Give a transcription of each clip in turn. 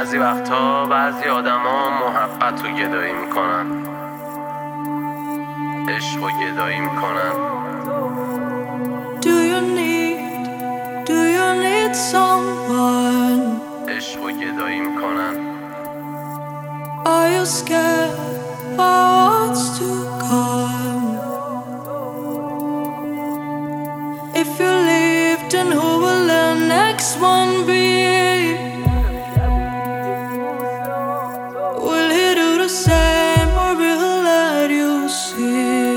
بعضی وقتا بعضی آدما محبت رو گدایی میکنن، عشق رو گدایی میکنن. Do you need someone? عشق رو گدایی میکنن. Are you scared by what's to come? If you leave, then who will the next one be? Will he do the same or will he let you see?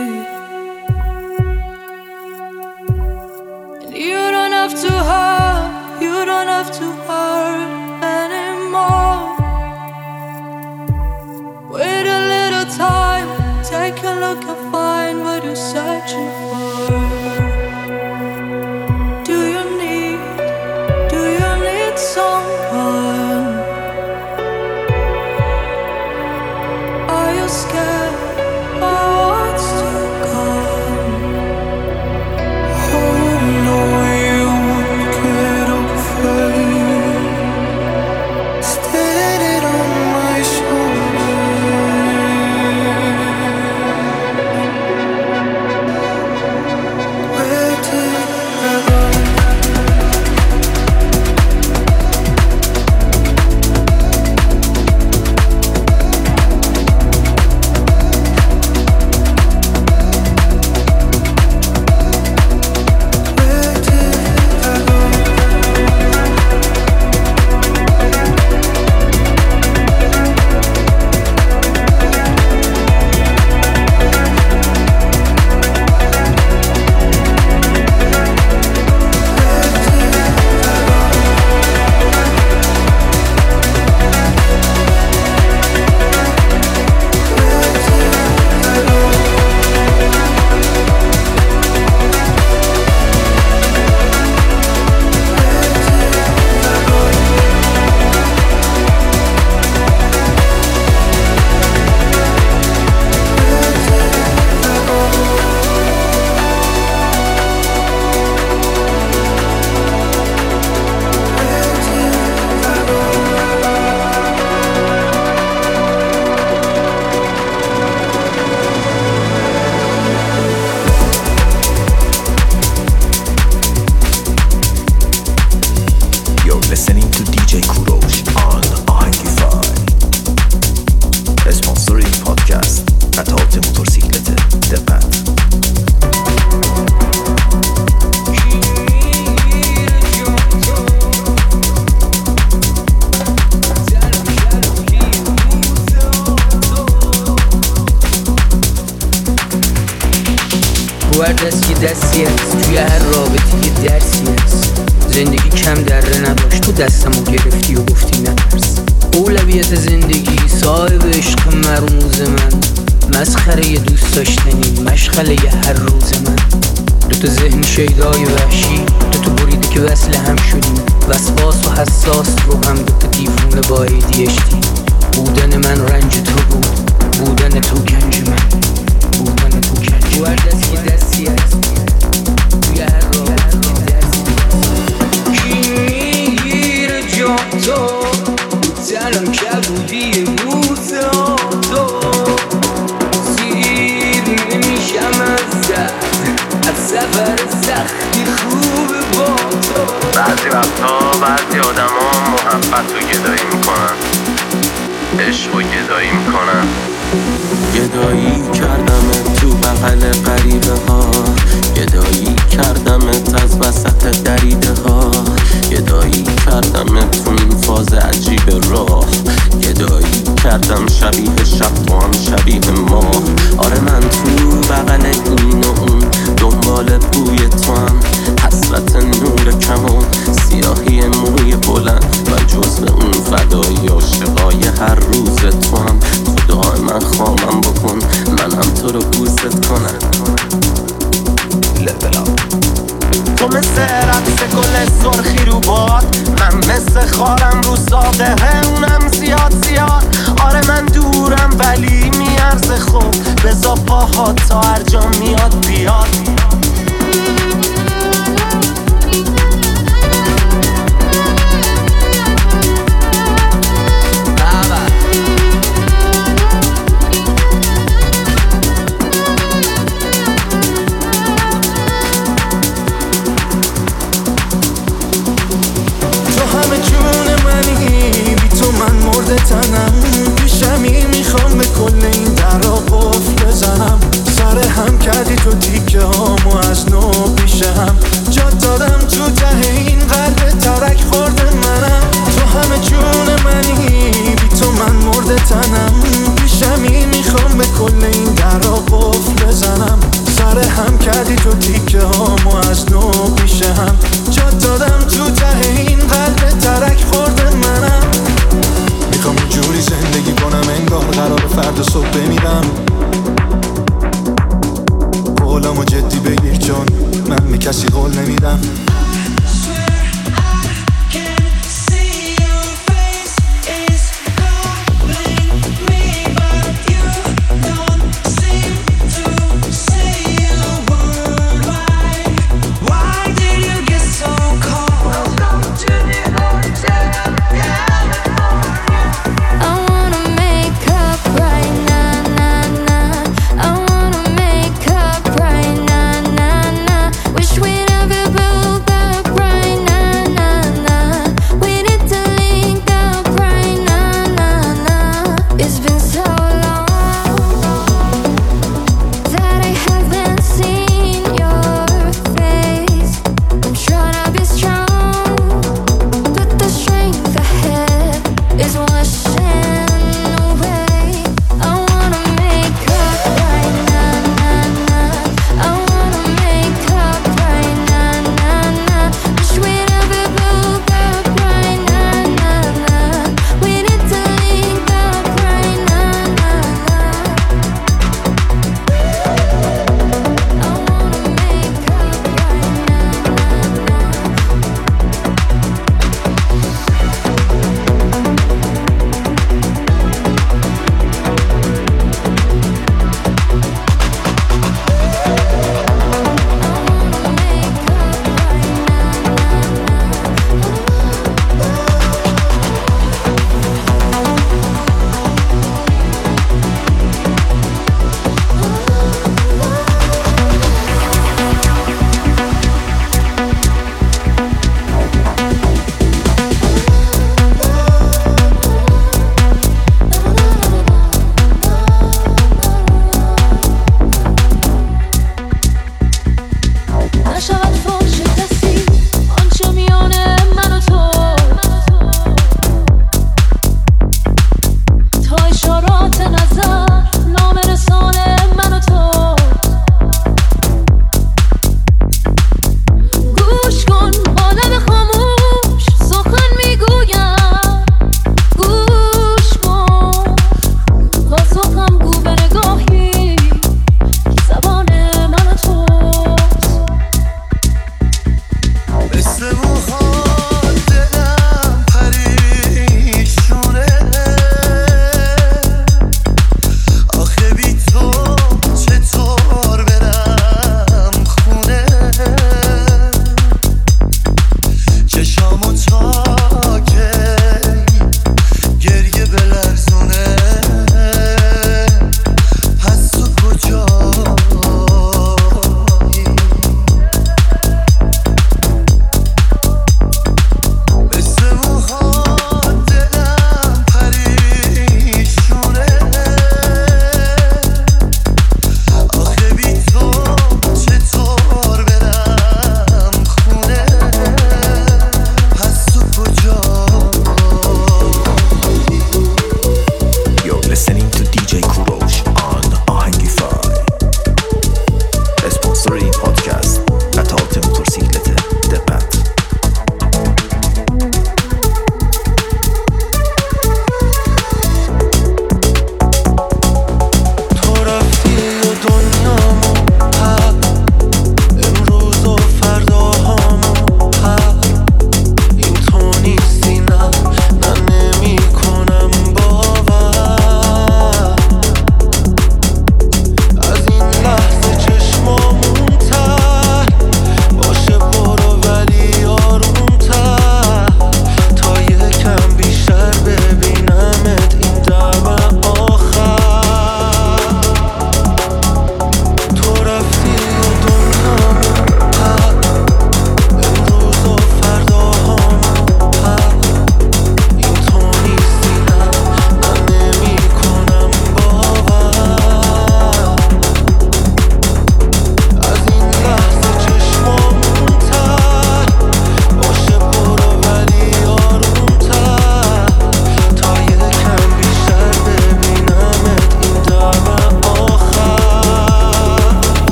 And you don't have to hurt, you don't have to hurt anymore. Wait a little time, take a look and find what you're searching for. Do you need someone? Are you scared by what's to come? Oh no, you won't get over. Standing on my shoulder. Where did I go? Listening to DJ Kurosh on Identify. اسپانسر این پادکست قطعات موتورسیکلت دقت. هر دست یه دستی هست، توی هر رابطه یه درسی هست. زندگی کم دره نداشت، تو دستمو گرفتی و گفتی نترس. اولویت زندگی صاحب عشق مرموز من، مسخره یه دوست داشتنی، مشغله یه هر روز من. دوتا ذهن شیدای وحشی، دوتا بریده که وصل هم شدیم، وسواس و حساس رو هم دوتا دیوونه با ADHD. بودن من رنج تو بود، بودن تو گنج من، بودن تو گنج من. هر دست یه دستی هست، توی هر رابطه یه درسی. کی میگیره جا تو تنم کبودی موزه تو، سیر نمیشم از سفر سختی خوبه با تو. بعضی وقتا بعضی آدما محبت رو گدایی میکنن، عشق رو گدایی میکنن. گدایی کردمت تو بغل غریبه ها، گدایی کردمت از وسط دریده ها، گدایی کردمت تو این فاز عجیب راه، گدایی کردم شبیه شب تو هم شبیه ماه. آره من تو بغل این و اون دنبال بوی تو هم، حسرت نور کمون سیاهی موی بلند، من جزو اون فدایی عاشقای هر روز تو هم. خدا من خواهم بکن منم تو رو بوست کنم. تو مثل رقص گل سرخی رو باد، من مثل خارم رو ساده اونم زیاد زیاد. آره من دورم ولی میارزه، خوب بزا پاها تا هر جا میاد بیاد.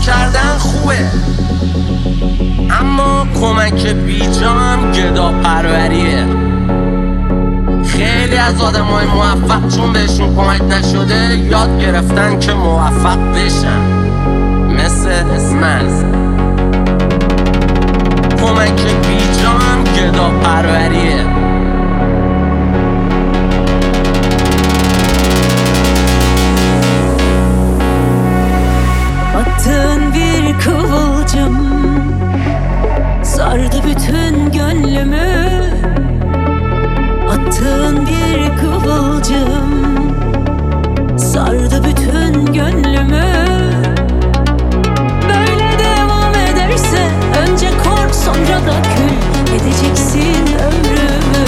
کردن خوبه، اما کمک بیجام گدا پروریه. خیلی از آدمای موفق چون بهشون کمک نشده یاد گرفتن که موفق بشن، مثل من. کمک بیجام گدا پروریه. Attığın bir kıvılcım sardı bütün gönlümü. Attığın bir kıvılcım sardı bütün gönlümü. Böyle devam ederse önce kork sonra da kül edeceksin ömrümü.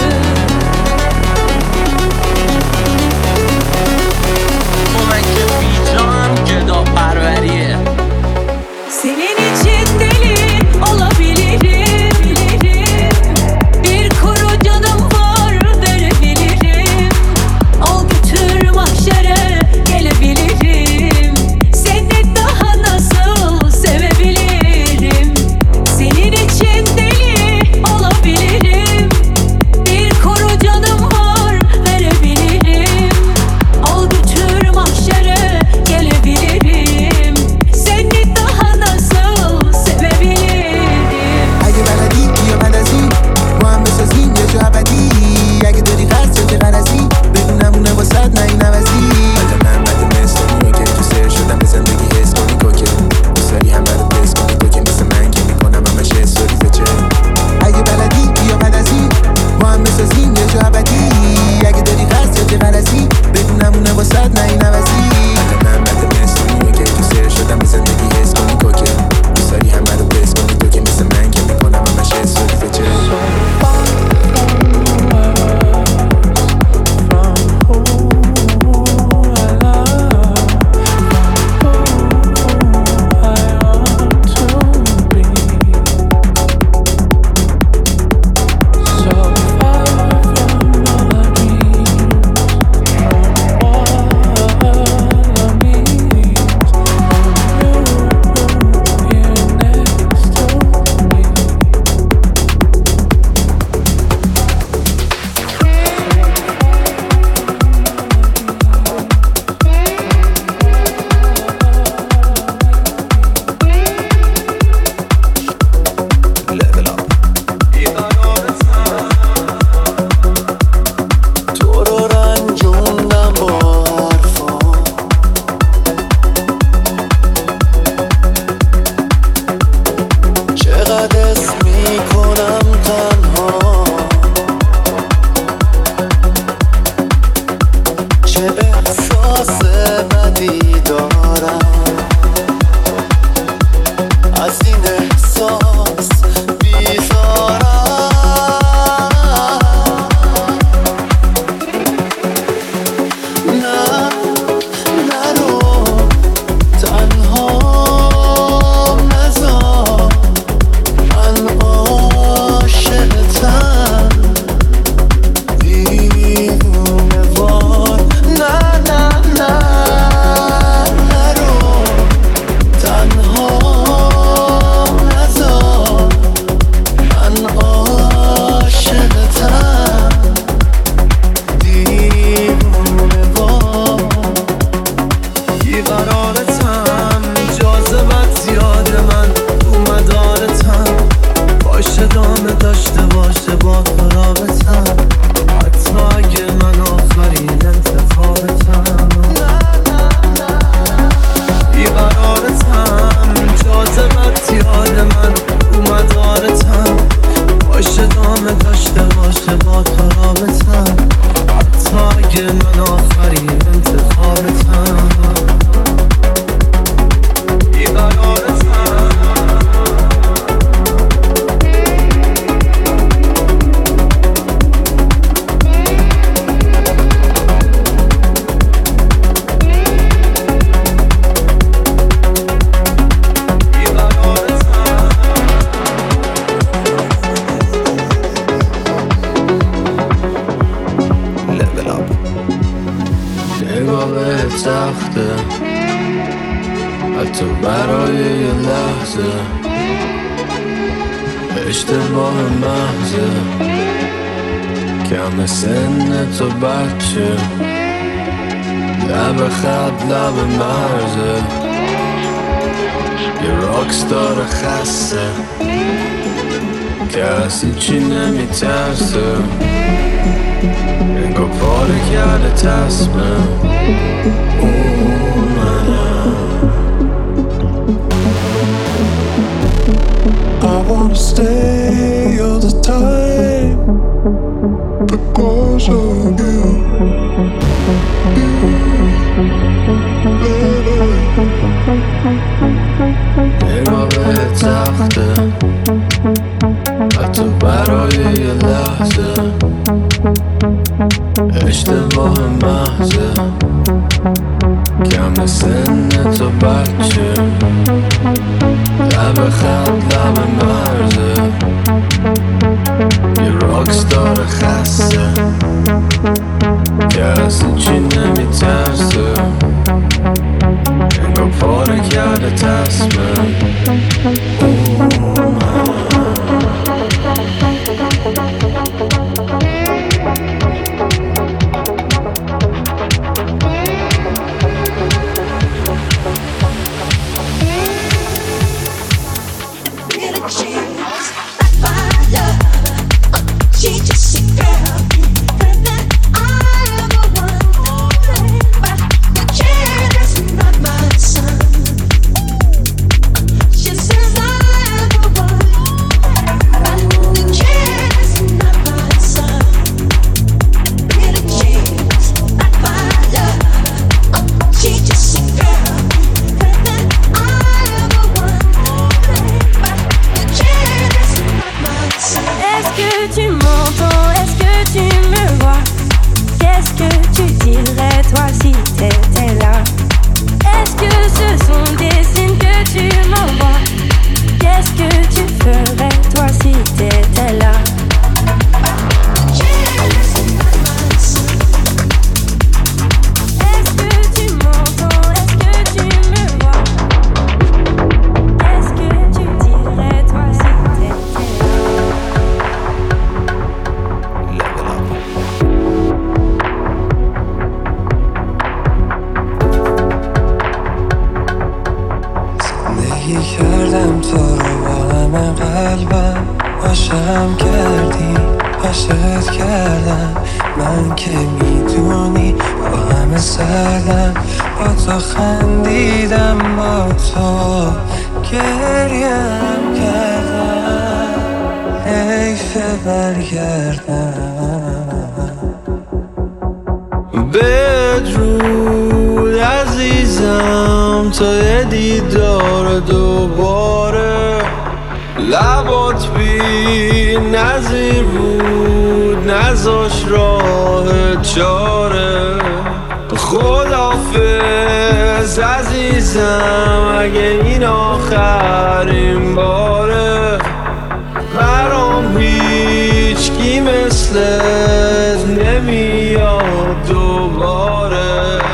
حتی برای یه لحظه اشتباه محضه کم سن تو بچه لب خط لب مرزه یه راکستار خسته که اصلا چی نمیترسه انگار پاره کرده تصمه اون منم I wanna stay all the time because of you. نگاه به تخته حتی برای یه لحظه اشتباه محضه کم سن تو بچه لب خط لب مرزه یه راکستار خسته که اصلا چی نمیترسه انگار پاره کرده تصمه کردم تو رو با همه قلبم عاشقم کردی عاشقت کردم من که میدونی با همه سردم با تو خندیدم با تو گریم کردم حیفه برگردم بدرود عزیزم تا یه دیدار دوباره لبات بی نظیر بود نذاش راه چاره خداحافظ عزیزم اگه این آخرین باره برام هیچکی مثلت نمیاد دوباره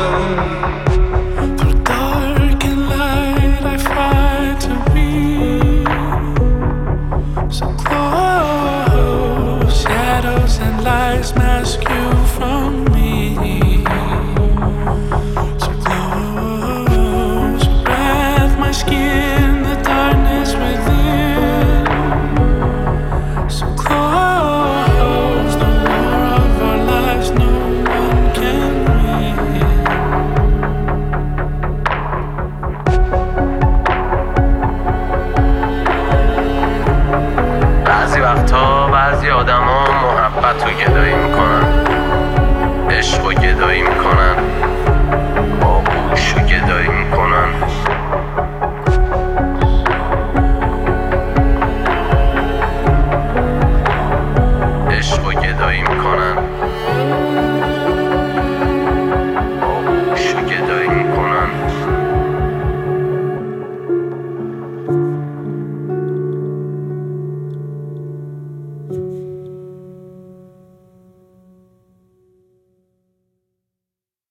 Mask you from me. So close, your breath, my skin, the darkness within. So close, the war of our lives, no one can win. بعضی وقتا بعضی آدما محبت رو گدایی میکنن